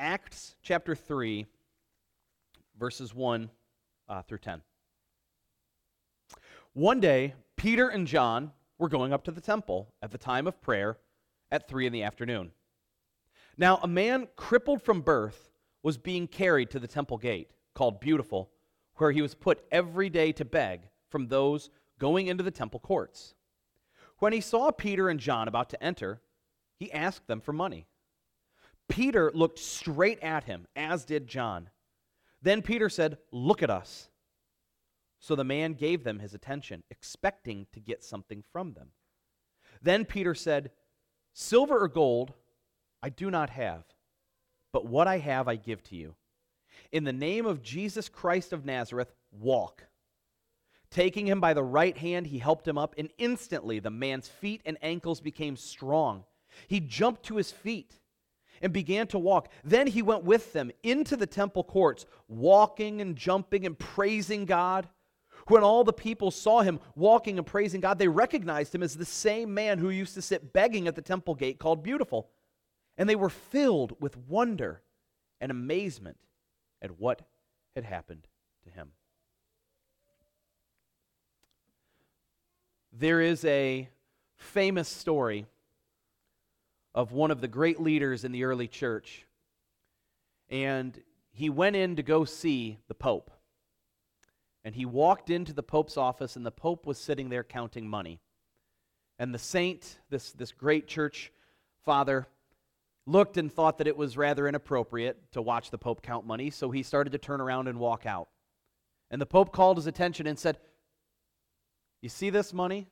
Acts chapter 3, verses 1 through 10. One day, Peter and John were going up to the temple at the time of prayer at 3 in the afternoon. Now, a man crippled from birth was being carried to the temple gate, called Beautiful, where he was put every day to beg from those going into the temple courts. When he saw Peter and John about to enter, he asked them for money. Peter looked straight at him, as did John. Then Peter said, "Look at us." So the man gave them his attention, expecting to get something from them. Then Peter said, "Silver or gold I do not have, but what I have I give to you. In the name of Jesus Christ of Nazareth, walk." Taking him by the right hand, he helped him up, and instantly the man's feet and ankles became strong. He jumped to his feet and began to walk. Then he went with them into the temple courts, walking and jumping and praising God. When all the people saw him walking and praising God, they recognized him as the same man who used to sit begging at the temple gate called Beautiful. And they were filled with wonder and amazement at what had happened to him. There is a famous story of one of the great leaders in the early church, and he went in to go see the Pope. And he walked into the Pope's office, and the Pope was sitting there counting money. And the saint, this great church father, looked and thought that it was rather inappropriate to watch the Pope count money, so he started to turn around and walk out. And the Pope called his attention and said, "You see this money?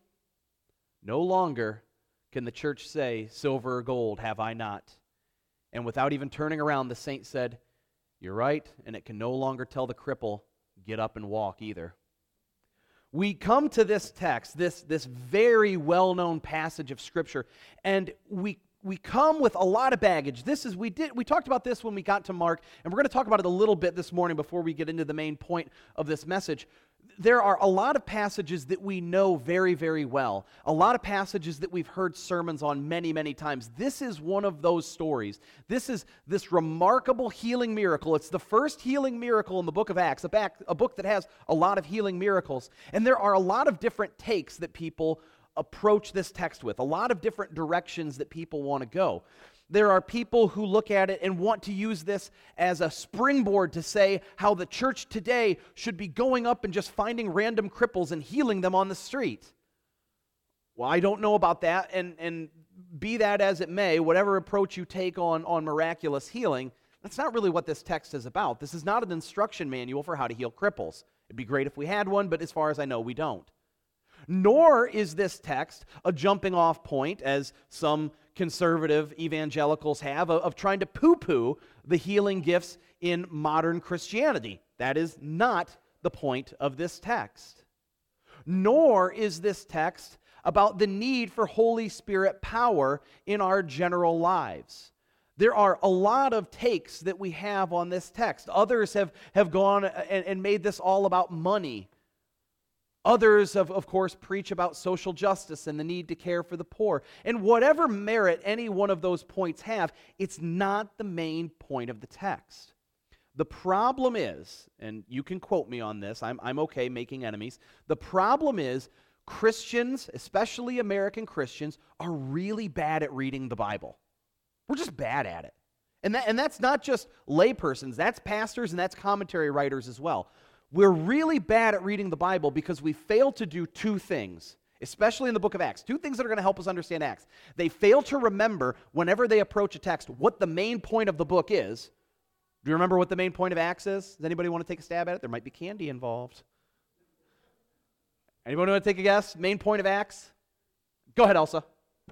No longer can the church say, 'Silver or gold have I not.'" And without even turning around, the saint said, "You're right, and it can no longer tell the cripple, 'Get up and walk,' either." We come to this text, this very well-known passage of Scripture, and we come with a lot of baggage. We talked about this when we got to Mark, and we're going to talk about it a little bit this morning before we get into the main point of this message. There are a lot of passages that we know very, very well. A lot of passages that we've heard sermons on many, many times. This is one of those stories. This is this remarkable healing miracle. It's the first healing miracle in the book of Acts, a book that has a lot of healing miracles. And there are a lot of different takes that people approach this text with, a lot of different directions that people want to go. There are people who look at it and want to use this as a springboard to say how the church today should be going up and just finding random cripples and healing them on the street. Well, I don't know about that, and be that as it may, whatever approach you take on miraculous healing, that's not really what this text is about. This is not an instruction manual for how to heal cripples. It'd be great if we had one, but as far as I know, we don't. Nor is this text a jumping off point, as some conservative evangelicals have, of trying to poo-poo the healing gifts in modern Christianity. That is not the point of this text. Nor is this text about the need for Holy Spirit power in our general lives. There are a lot of takes that we have on this text. Others have gone and made this all about money. Others, of course, preach about social justice and the need to care for the poor. And whatever merit any one of those points have, it's not the main point of the text. The problem is, and you can quote me on this, I'm okay making enemies. The problem is Christians, especially American Christians, are really bad at reading the Bible. We're just bad at it. And that's not just laypersons, that's pastors and that's commentary writers as well. We're really bad at reading the Bible because we fail to do two things, especially in the book of Acts. Two things that are going to help us understand Acts. They fail to remember, whenever they approach a text, what the main point of the book is. Do you remember what the main point of Acts is? Does anybody want to take a stab at it? There might be candy involved. Anybody want to take a guess? Main point of Acts? Go ahead, Elsa.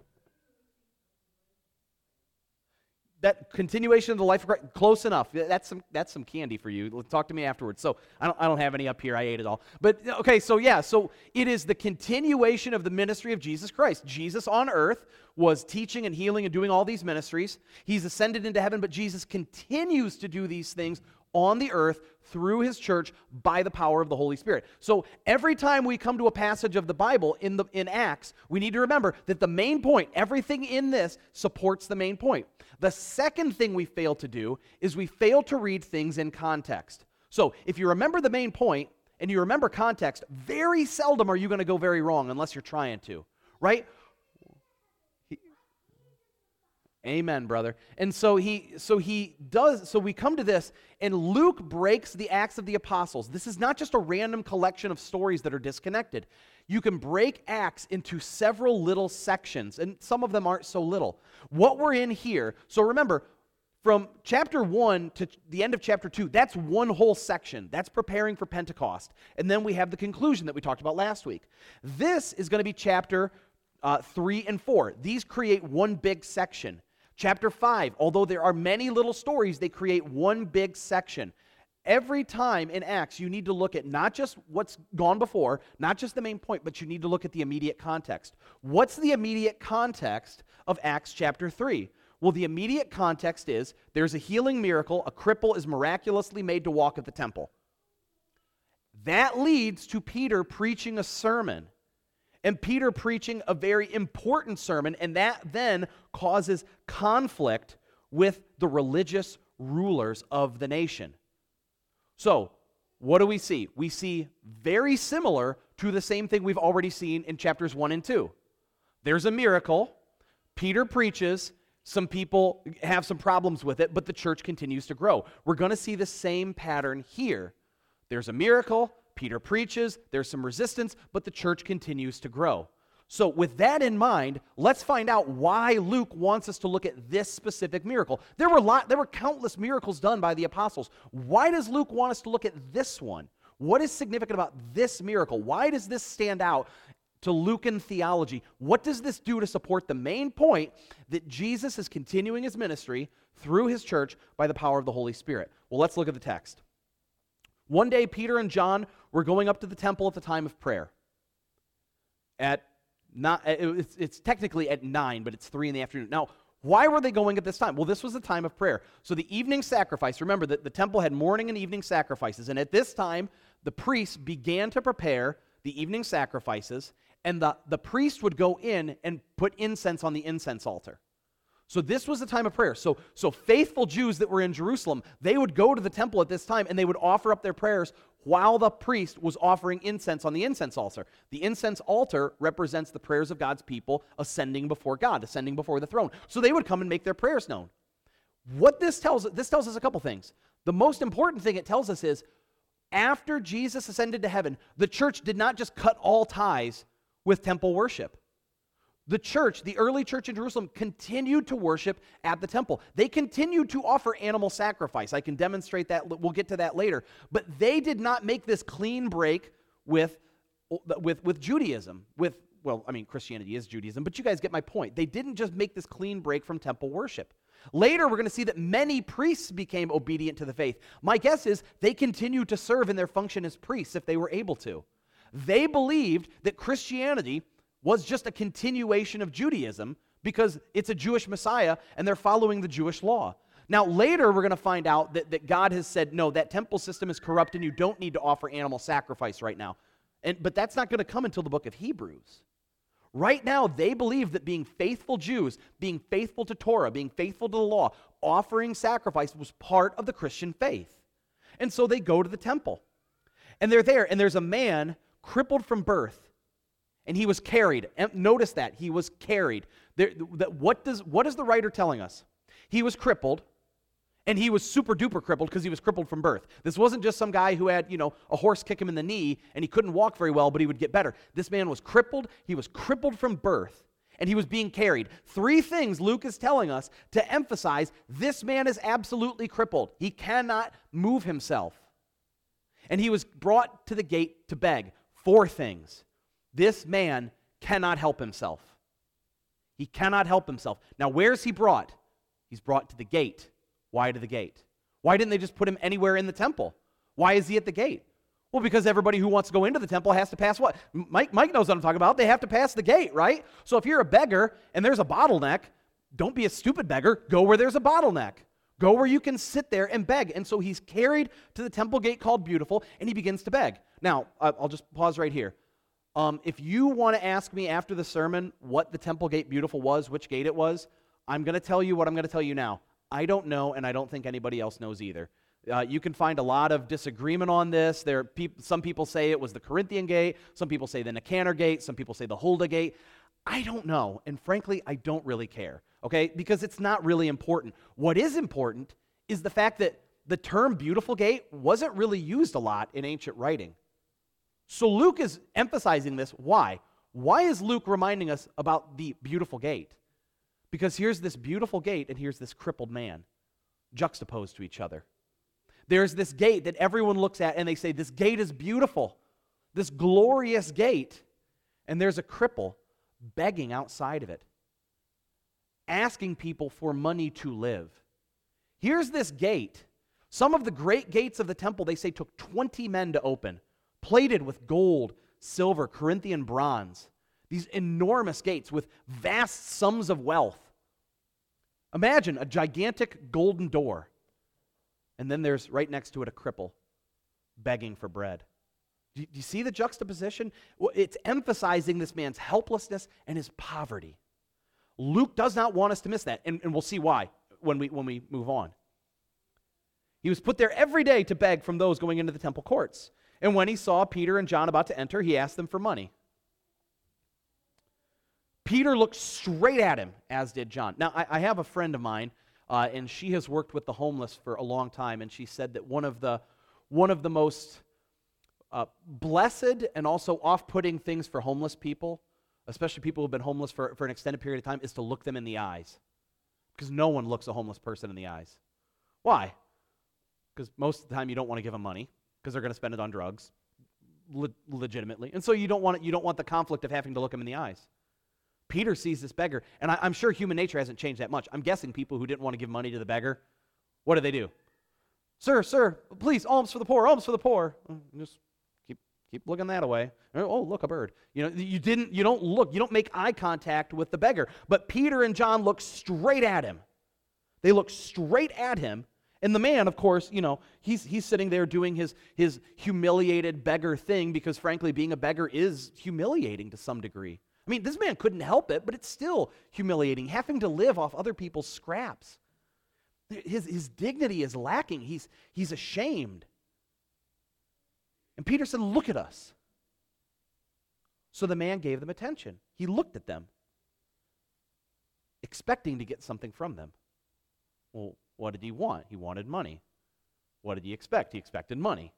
That continuation of the life of Christ, close enough. That's some candy for you. Talk to me afterwards. So I don't have any up here. I ate it all. But okay, so it is the continuation of the ministry of Jesus Christ. Jesus on earth was teaching and healing and doing all these ministries. He's ascended into heaven, but Jesus continues to do these things on the earth through his church by the power of the Holy Spirit. So every time we come to a passage of the Bible in Acts, we need to remember that the main point, everything in this supports the main point. The second thing we fail to do is we fail to read things in context. So if you remember the main point and you remember context, very seldom are you going to go very wrong unless you're trying to, right? Amen, brother. And so we come to this, and Luke breaks the Acts of the Apostles. This is not just a random collection of stories that are disconnected. You can break Acts into several little sections, and some of them aren't so little. What we're in here, so remember, from chapter 1 to the end of chapter 2, that's one whole section. That's preparing for Pentecost. And then we have the conclusion that we talked about last week. This is going to be chapter 3 and 4. These create one big section. Chapter 5, although there are many little stories, they create one big section. Every time in Acts, you need to look at not just what's gone before, not just the main point, but you need to look at the immediate context. What's the immediate context of Acts chapter 3? Well, the immediate context is there's a healing miracle. A cripple is miraculously made to walk at the temple. That leads to Peter preaching a sermon. And Peter preaching a very important sermon, and that then causes conflict with the religious rulers of the nation. So, what do we see? We see very similar to the same thing we've already seen in chapters 1 and 2. There's a miracle, Peter preaches, some people have some problems with it, but the church continues to grow. We're going to see the same pattern here. There's a miracle, Peter preaches, there's some resistance, but the church continues to grow. So with that in mind, let's find out why Luke wants us to look at this specific miracle. There were countless miracles done by the apostles. Why does Luke want us to look at this one? What is significant about this miracle? Why does this stand out to Lucan theology? What does this do to support the main point that Jesus is continuing his ministry through his church by the power of the Holy Spirit? Well, let's look at the text. One day, Peter and John were going up to the temple at the time of prayer. It's technically at 9, but it's 3 in the afternoon. Now, why were they going at this time? Well, this was the time of prayer. So the evening sacrifice, remember that the temple had morning and evening sacrifices, and at this time, the priests began to prepare the evening sacrifices, and the priest would go in and put incense on the incense altar. So this was the time of prayer. So faithful Jews that were in Jerusalem, they would go to the temple at this time and they would offer up their prayers while the priest was offering incense on the incense altar. The incense altar represents the prayers of God's people ascending before God, ascending before the throne. So they would come and make their prayers known. What this tells us a couple things. The most important thing it tells us is after Jesus ascended to heaven, the church did not just cut all ties with temple worship. The church, the early church in Jerusalem, continued to worship at the temple. They continued to offer animal sacrifice. I can demonstrate that. We'll get to that later. But they did not make this clean break with Judaism. Christianity is Judaism, but you guys get my point. They didn't just make this clean break from temple worship. Later, we're going to see that many priests became obedient to the faith. My guess is they continued to serve in their function as priests if they were able to. They believed that Christianity was just a continuation of Judaism because it's a Jewish Messiah and they're following the Jewish law. Now, later we're going to find out that God has said, no, that temple system is corrupt and you don't need to offer animal sacrifice right now. But that's not going to come until the book of Hebrews. Right now, they believe that being faithful Jews, being faithful to Torah, being faithful to the law, offering sacrifice was part of the Christian faith. And so they go to the temple. And they're there, and there's a man crippled from birth. And he was carried. Notice that. He was carried. What is the writer telling us? He was crippled, and he was super duper crippled because he was crippled from birth. This wasn't just some guy who had, a horse kick him in the knee, and he couldn't walk very well, but he would get better. This man was crippled. He was crippled from birth, and he was being carried. 3 things Luke is telling us to emphasize this man is absolutely crippled. He cannot move himself. And he was brought to the gate to beg. 4 things. This man cannot help himself. He cannot help himself. Now, where's he brought? He's brought to the gate. Why to the gate? Why didn't they just put him anywhere in the temple? Why is he at the gate? Well, because everybody who wants to go into the temple has to pass what? Mike knows what I'm talking about. They have to pass the gate, right? So if you're a beggar and there's a bottleneck, don't be a stupid beggar. Go where there's a bottleneck. Go where you can sit there and beg. And so he's carried to the temple gate called Beautiful, and he begins to beg. Now, I'll just pause right here. If you want to ask me after the sermon what the temple gate Beautiful was, which gate it was, I'm going to tell you what I'm going to tell you now. I don't know, and I don't think anybody else knows either. You can find a lot of disagreement on this. Some people say it was the Corinthian gate. Some people say the Nicanor gate. Some people say the Huldah gate. I don't know, and frankly, I don't really care, okay, because it's not really important. What is important is the fact that the term beautiful gate wasn't really used a lot in ancient writing. So Luke is emphasizing this. Why? Why is Luke reminding us about the beautiful gate? Because here's this beautiful gate, and here's this crippled man juxtaposed to each other. There's this gate that everyone looks at, and they say, this gate is beautiful, this glorious gate, and there's a cripple begging outside of it, asking people for money to live. Here's this gate. Some of the great gates of the temple, they say, took 20 men to open, plated with gold, silver, Corinthian bronze. These enormous gates with vast sums of wealth. Imagine a gigantic golden door, and then there's right next to it a cripple begging for bread. Do you see the juxtaposition? It's emphasizing this man's helplessness and his poverty. Luke does not want us to miss that, and we'll see why when we move on. He was put there every day to beg from those going into the temple courts. And when he saw Peter and John about to enter, he asked them for money. Peter looked straight at him, as did John. Now, I have a friend of mine, and she has worked with the homeless for a long time, and she said that one of the most blessed and also off-putting things for homeless people, especially people who have been homeless for an extended period of time, is to look them in the eyes. Because no one looks a homeless person in the eyes. Why? Because most of the time you don't want to give them money, because they're going to spend it on drugs, legitimately. And so you don't want the conflict of having to look them in the eyes. Peter sees this beggar, and I'm sure human nature hasn't changed that much. I'm guessing people who didn't want to give money to the beggar, what do? Sir, please, alms for the poor, alms for the poor. Just keep looking that way. Oh, look, a bird. You don't make eye contact with the beggar. But Peter and John look straight at him. They look straight at him, and the man, of course, he's sitting there doing his humiliated beggar thing, because frankly, being a beggar is humiliating to some degree. I mean, this man couldn't help it, but it's still humiliating, having to live off other people's scraps. His dignity is lacking. He's ashamed. And Peter said, look at us. So the man gave them attention. He looked at them, expecting to get something from them. Well, what did he want? He wanted money. What did he expect? He expected money.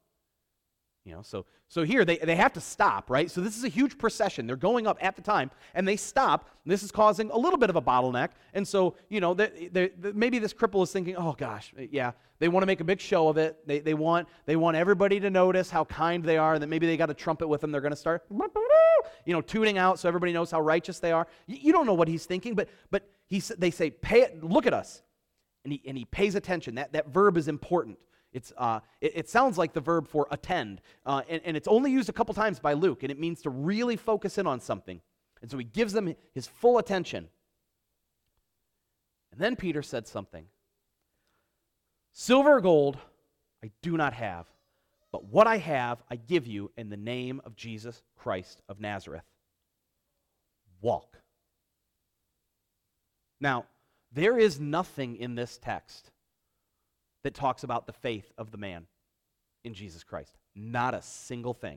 So here they have to stop, right? So this is a huge procession. They're going up at the time, and they stop. This is causing a little bit of a bottleneck. And so, maybe this cripple is thinking, oh gosh, yeah, they want to make a big show of it. They want everybody to notice how kind they are, and that maybe they got a trumpet with them. They're going to start, tooting out so everybody knows how righteous they are. You don't know what he's thinking, but they say, look at us. And he pays attention. That verb is important. It sounds like the verb for attend, and it's only used a couple times by Luke, and it means to really focus in on something. And so he gives them his full attention. And then Peter said something. Silver or gold I do not have, but what I have I give you in the name of Jesus Christ of Nazareth. Walk. Now, there is nothing in this text that talks about the faith of the man in Jesus Christ. Not a single thing.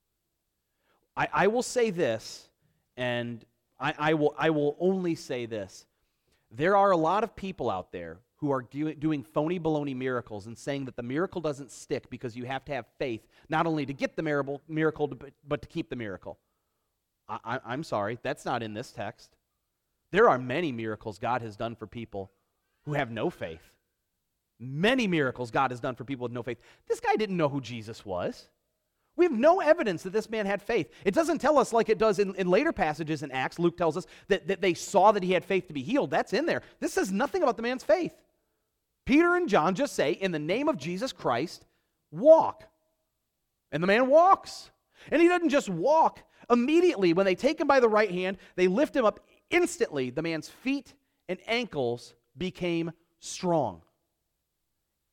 I will say this, and I will only say this. There are a lot of people out there who are doing phony baloney miracles and saying that the miracle doesn't stick because you have to have faith, not only to get the miracle, but to keep the miracle. I'm sorry, that's not in this text. There are many miracles God has done for people who have no faith. Many miracles God has done for people with no faith. This guy didn't know who Jesus was. We have no evidence that this man had faith. It doesn't tell us like it does in later passages in Acts. Luke tells us that they saw that he had faith to be healed. That's in there. This says nothing about the man's faith. Peter and John just say, in the name of Jesus Christ, walk. And the man walks. And he doesn't just walk. Immediately, when they take him by the right hand, they lift him up. Instantly, the man's feet and ankles became strong.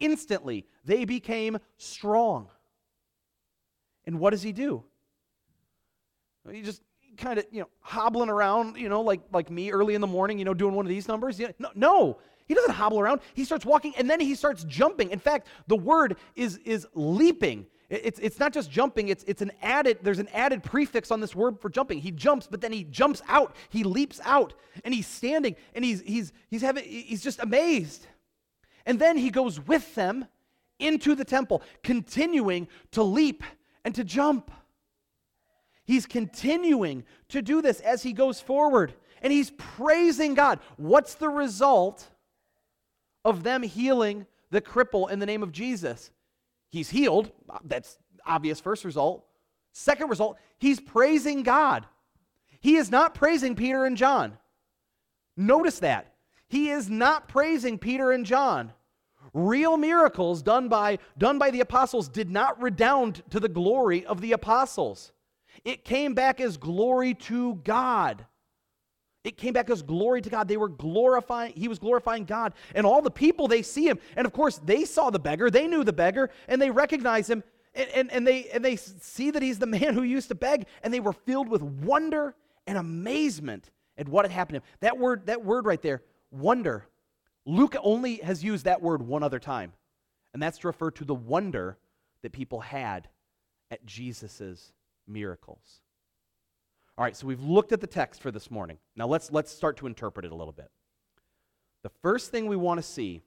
Instantly, they became strong. And what does he do? He just kind of, hobbling around, like me early in the morning, doing one of these numbers. No, he doesn't hobble around. He starts walking, and then he starts jumping. In fact, the word is leaping. It's not just jumping. There's an added prefix on this word for jumping. He jumps, but then he jumps out. He leaps out, and he's standing, and he's just amazed. And then he goes with them into the temple, continuing to leap and to jump. He's continuing to do this as he goes forward, and he's praising God. What's the result of them healing the cripple in the name of Jesus? He's healed. That's obvious first result. Second result, he's praising God. He is not praising Peter and John. Notice that. He is not praising Peter and John. Real miracles done by the apostles did not redound to the glory of the apostles. It came back as glory to God. It came back as glory to God. He was glorifying God. And all the people, they see him. And of course, they saw the beggar. They knew the beggar, and they recognize him. And they see that he's the man who used to beg. And they were filled with wonder and amazement at what had happened to him. That word right there, wonder. Luke only has used that word one other time. And that's to refer to the wonder that people had at Jesus' miracles. All right, so we've looked at the text for this morning. Now let's start to interpret it a little bit. The first thing we want to see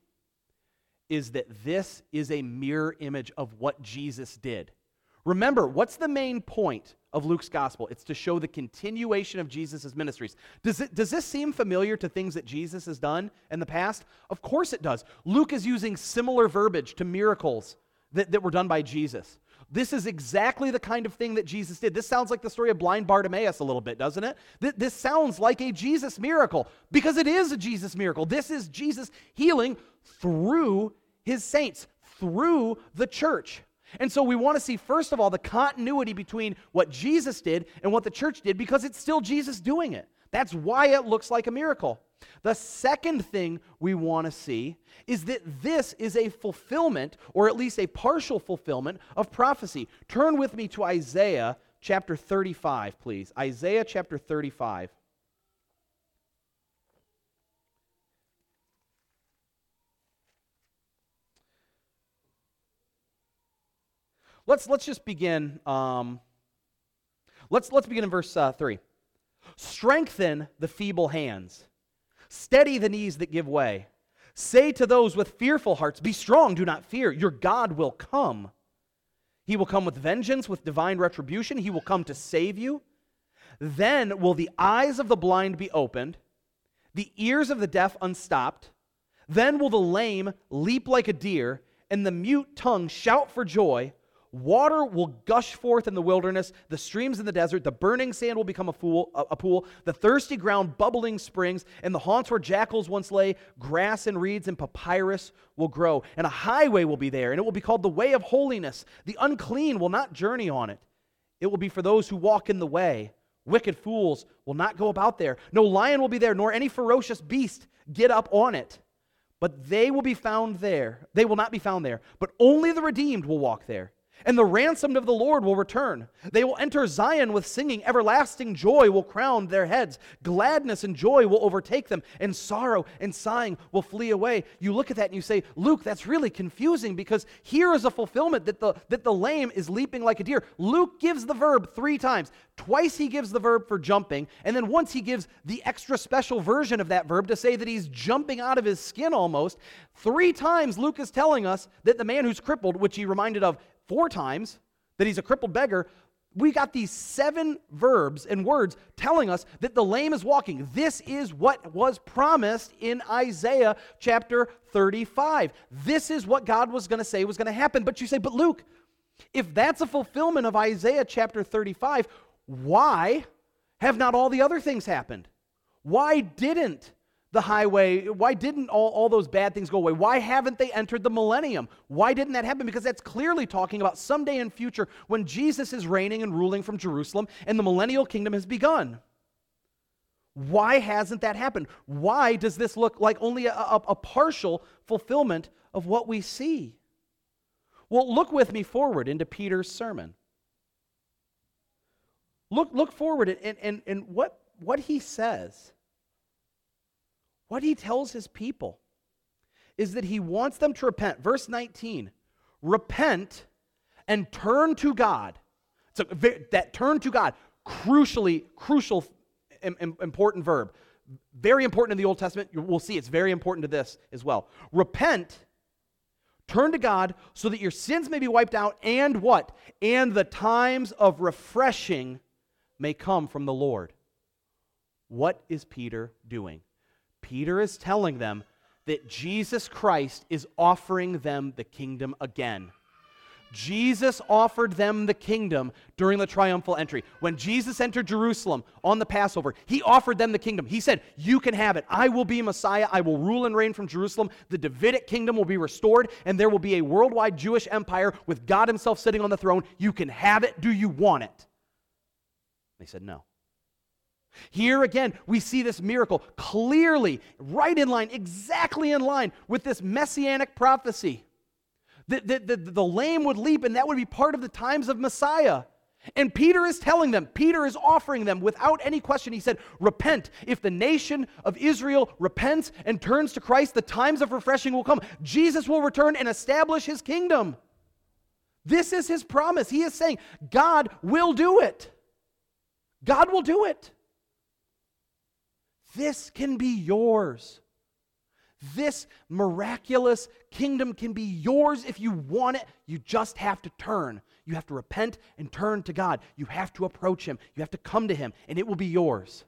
is that this is a mirror image of what Jesus did. Remember, what's the main point of Luke's gospel? It's to show the continuation of Jesus' ministries. Does this seem familiar to things that Jesus has done in the past? Of course it does. Luke is using similar verbiage to miracles that were done by Jesus. This is exactly the kind of thing that Jesus did. This sounds like the story of blind Bartimaeus a little bit, doesn't it? This sounds like a Jesus miracle because it is a Jesus miracle. This is Jesus healing through his saints, through the church. And so we want to see, first of all, the continuity between what Jesus did and what the church did because it's still Jesus doing it. That's why it looks like a miracle. The second thing we want to see is that this is a fulfillment, or at least a partial fulfillment, of prophecy. Turn with me to Isaiah chapter 35, please. Isaiah chapter 35. Let's just begin. Let's begin in verse 3. Strengthen the feeble hands. Steady the knees that give way. Say to those with fearful hearts, be strong, do not fear. Your God will come. He will come with vengeance, with divine retribution. He will come to save you. Then will the eyes of the blind be opened, the ears of the deaf unstopped. Then will the lame leap like a deer, and the mute tongue shout for joy. Water will gush forth in the wilderness, the streams in the desert, the burning sand will become a pool, the thirsty ground bubbling springs, and the haunts where jackals once lay, grass and reeds and papyrus will grow. And a highway will be there, and it will be called the way of holiness. The unclean will not journey on it. It will be for those who walk in the way. Wicked fools will not go about there. No lion will be there, nor any ferocious beast get up on it. But they will be found there. They will not be found there, but only the redeemed will walk there. And the ransomed of the Lord will return. They will enter Zion with singing. Everlasting joy will crown their heads. Gladness and joy will overtake them, and sorrow and sighing will flee away. You look at that and you say, Luke, that's really confusing because here is a fulfillment that the lame is leaping like a deer. Luke gives the verb 3 times. Twice he gives the verb for jumping, and then once he gives the extra special version of that verb to say that he's jumping out of his skin almost. 3 times Luke is telling us that the man who's crippled, which he reminded of 4 times, that he's a crippled beggar. We got these 7 verbs and words telling us that the lame is walking. This is what was promised in Isaiah chapter 35. This is what God was going to say was going to happen. But you say, but Luke, if that's a fulfillment of Isaiah chapter 35, why have not all the other things happened? Why didn't all those bad things go away? Why haven't they entered the millennium? Why didn't that happen? Because that's clearly talking about someday in future when Jesus is reigning and ruling from Jerusalem and the millennial kingdom has begun. Why hasn't that happened? Why does this look like only a partial fulfillment of what we see? Well, look with me forward into Peter's sermon. Look forward and what he says. What he tells his people is that he wants them to repent. Verse 19, repent and turn to God. So that turn to God, crucial, important verb. Very important in the Old Testament. We'll see it's very important to this as well. Repent, turn to God so that your sins may be wiped out, and what? And the times of refreshing may come from the Lord. What is Peter doing? Peter is telling them that Jesus Christ is offering them the kingdom again. Jesus offered them the kingdom during the triumphal entry. When Jesus entered Jerusalem on the Passover, he offered them the kingdom. He said, you can have it. I will be Messiah. I will rule and reign from Jerusalem. The Davidic kingdom will be restored, and there will be a worldwide Jewish empire with God himself sitting on the throne. You can have it. Do you want it? They said no. Here again, we see this miracle clearly, right in line, exactly in line with this messianic prophecy. The lame would leap, and that would be part of the times of Messiah. And Peter is telling them, Peter is offering them without any question. He said, repent. If the nation of Israel repents and turns to Christ, the times of refreshing will come. Jesus will return and establish his kingdom. This is his promise. He is saying, God will do it. God will do it. This can be yours. This miraculous kingdom can be yours if you want it. You just have to turn. You have to repent and turn to God. You have to approach him. You have to come to him, and it will be yours.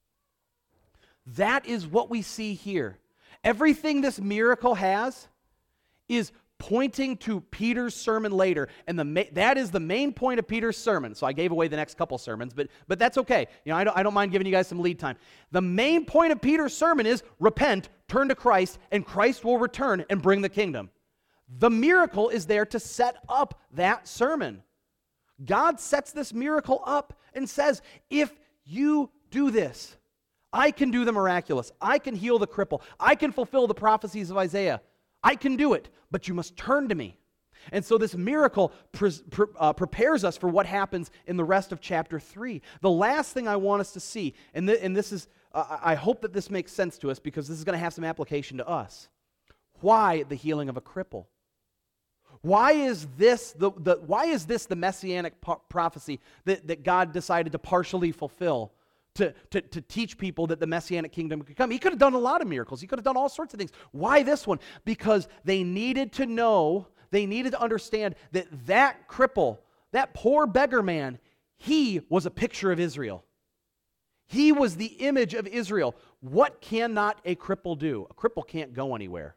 That is what we see here. Everything this miracle has is pointing to Peter's sermon later, and that is the main point of Peter's sermon. So I gave away the next couple sermons, but that's okay. I don't mind giving you guys some lead time. The main point of Peter's sermon is repent, turn to Christ, and Christ will return and bring the kingdom. The miracle is there to set up that sermon. God sets this miracle up and says, if you do this, I can do the miraculous. I can heal the cripple. I can fulfill the prophecies of Isaiah. I can do it, but you must turn to me. And so this miracle prepares us for what happens in the rest of chapter 3. The last thing I want us to see, and this is, I hope that this makes sense to us because this is going to have some application to us. Why the healing of a cripple? Why is this the messianic prophecy that God decided to partially fulfill? To teach people that the Messianic kingdom could come. He could have done a lot of miracles. He could have done all sorts of things. Why this one? Because they needed to know, they needed to understand that cripple, that poor beggar man, he was a picture of Israel. He was the image of Israel. What cannot a cripple do? A cripple can't go anywhere.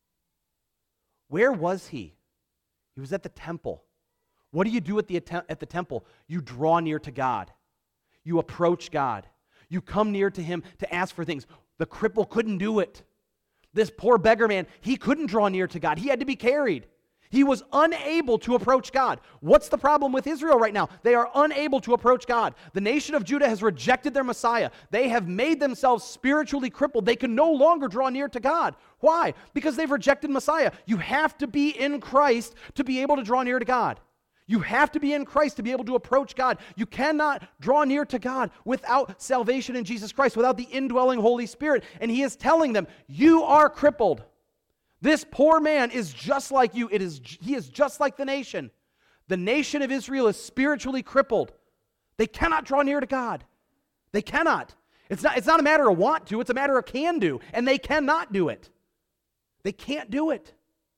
Where was he? He was at the temple. What do you do at the temple? You draw near to God. You approach God. You come near to him to ask for things. The cripple couldn't do it. This poor beggar man, he couldn't draw near to God. He had to be carried. He was unable to approach God. What's the problem with Israel right now? They are unable to approach God. The nation of Judah has rejected their Messiah. They have made themselves spiritually crippled. They can no longer draw near to God. Why? Because they've rejected Messiah. You have to be in Christ to be able to draw near to God. You have to be in Christ to be able to approach God. You cannot draw near to God without salvation in Jesus Christ, without the indwelling Holy Spirit. And he is telling them, you are crippled. This poor man is just like you. He is just like the nation. The nation of Israel is spiritually crippled. They cannot draw near to God. They cannot. It's not a matter of want to, it's a matter of can do. And they cannot do it. They can't do it.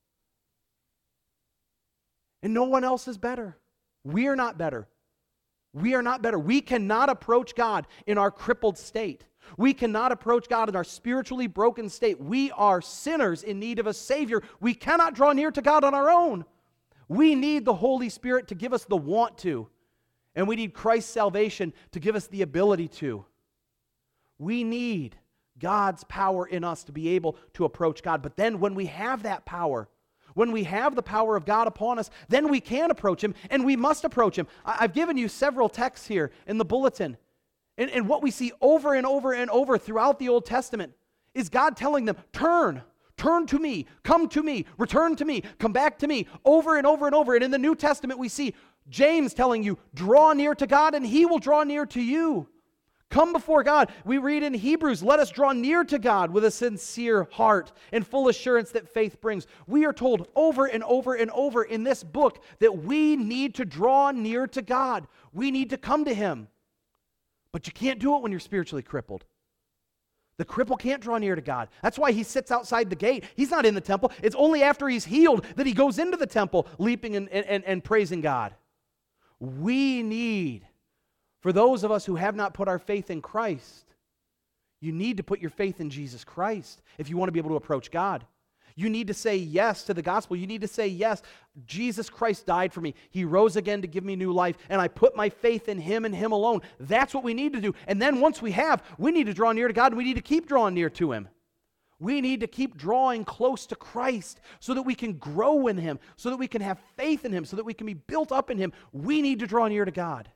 And no one else is better. We are not better. We are not better. We cannot approach God in our crippled state. We cannot approach God in our spiritually broken state. We are sinners in need of a Savior. We cannot draw near to God on our own. We need the Holy Spirit to give us the want to. And we need Christ's salvation to give us the ability to. We need God's power in us to be able to approach God. But then when we have that power, when we have the power of God upon us, then we can approach him, and we must approach him. I've given you several texts here in the bulletin. And what we see over and over and over throughout the Old Testament is God telling them, turn to me, come to me, return to me, come back to me, over and over and over. And in the New Testament, we see James telling you, draw near to God and he will draw near to you. Come before God. We read in Hebrews, let us draw near to God with a sincere heart and full assurance that faith brings. We are told over and over and over in this book that we need to draw near to God. We need to come to him. But you can't do it when you're spiritually crippled. The cripple can't draw near to God. That's why he sits outside the gate. He's not in the temple. It's only after he's healed that he goes into the temple, leaping and praising God. We need, for those of us who have not put our faith in Christ, you need to put your faith in Jesus Christ if you want to be able to approach God. You need to say yes to the gospel. You need to say, yes, Jesus Christ died for me. He rose again to give me new life, and I put my faith in him and him alone. That's what we need to do. And then once we have, we need to draw near to God, and we need to keep drawing near to him. We need to keep drawing close to Christ so that we can grow in him, so that we can have faith in him, so that we can be built up in him. We need to draw near to God.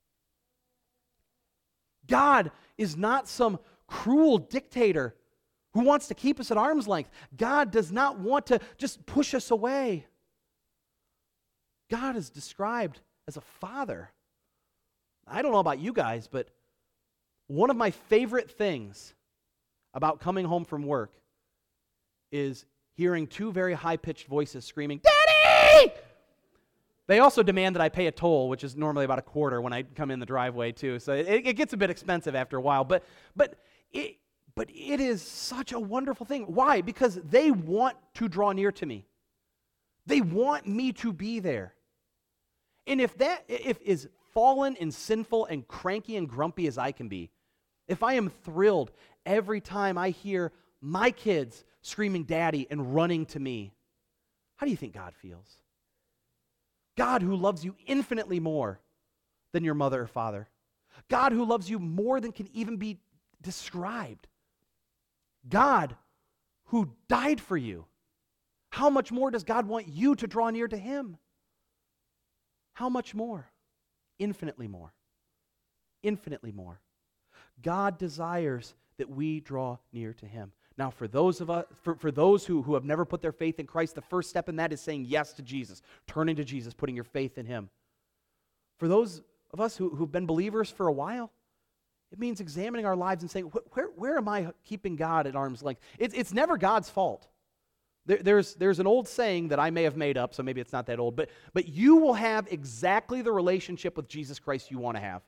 God is not some cruel dictator who wants to keep us at arm's length. God does not want to just push us away. God is described as a father. I don't know about you guys, but one of my favorite things about coming home from work is hearing two very high-pitched voices screaming, "Daddy!" They also demand that I pay a toll, which is normally about $0.25 when I come in the driveway too. So it gets a bit expensive after a while, but it is such a wonderful thing. Why? Because they want to draw near to me. They want me to be there. And if as fallen and sinful and cranky and grumpy as I can be, if I am thrilled every time I hear my kids screaming "Daddy" and running to me, how do you think God feels? God who loves you infinitely more than your mother or father. God who loves you more than can even be described. God who died for you. How much more does God want you to draw near to him? How much more? Infinitely more. Infinitely more. God desires that we draw near to him. Now, for those of us, for those who have never put their faith in Christ, the first step in that is saying yes to Jesus, turning to Jesus, putting your faith in him. For those of us who've been believers for a while, it means examining our lives and saying, where am I keeping God at arm's length? It's never God's fault. There's an old saying that I may have made up, so maybe it's not that old, but you will have exactly the relationship with Jesus Christ you want to have.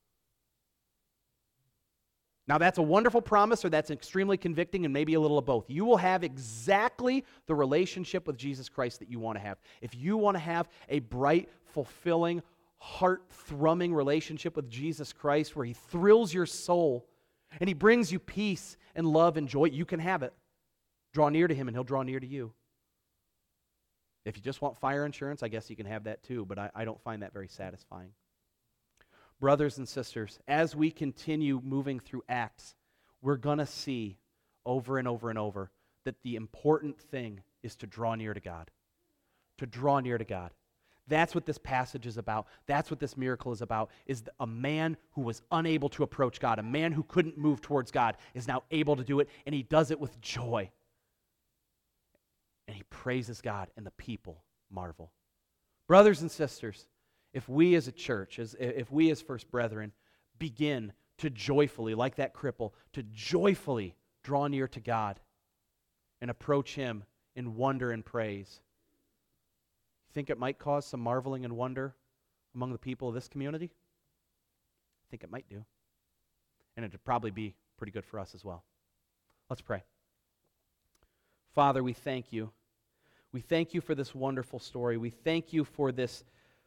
Now, that's a wonderful promise, or that's extremely convicting, and maybe a little of both. You will have exactly the relationship with Jesus Christ that you want to have. If you want to have a bright, fulfilling, heart-thrumming relationship with Jesus Christ where he thrills your soul and he brings you peace and love and joy, you can have it. Draw near to him and he'll draw near to you. If you just want fire insurance, I guess you can have that too, but I don't find that very satisfying. Brothers and sisters, as we continue moving through Acts, we're going to see over and over and over that the important thing is to draw near to God. To draw near to God. That's what this passage is about. That's what this miracle is about, is a man who was unable to approach God, a man who couldn't move towards God, is now able to do it, and he does it with joy. And he praises God, and the people marvel. Brothers and sisters, if we as a church, if we as First Brethren begin to joyfully, like that cripple, to joyfully draw near to God and approach him in wonder and praise, think it might cause some marveling and wonder among the people of this community? I think it might do. And it would probably be pretty good for us as well. Let's pray. Father, we thank you. We thank you for this wonderful story. We thank you for this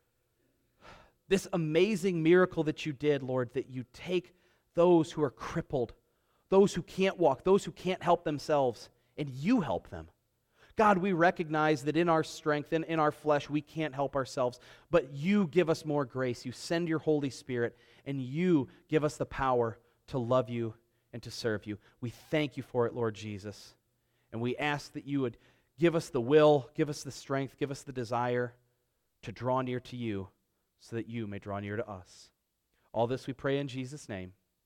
amazing miracle that you did, Lord, that you take those who are crippled, those who can't walk, those who can't help themselves, and you help them. God, we recognize that in our strength and in our flesh, we can't help ourselves, but you give us more grace. You send your Holy Spirit, and you give us the power to love you and to serve you. We thank you for it, Lord Jesus, and we ask that you would give us the will, give us the strength, give us the desire to draw near to you so that you may draw near to us. All this we pray in Jesus' name.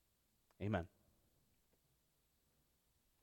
Amen.